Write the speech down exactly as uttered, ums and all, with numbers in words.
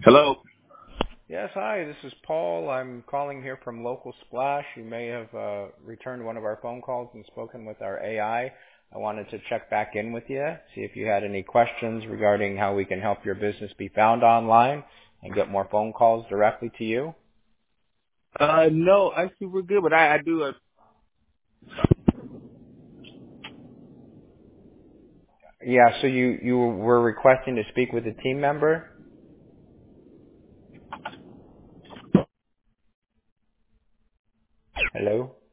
Hello. Yes, hi, this is Paul. I'm calling here from Local Splash. You may have uh, returned one of our phone calls and spoken with our A I. I I wanted to check back in with you, see if you had any questions regarding how we can help your business be found online and get more phone calls directly to you. Uh, no, actually we're good, but I, I do. Uh, Yeah, so you, you were requesting to speak with a team member? Hello?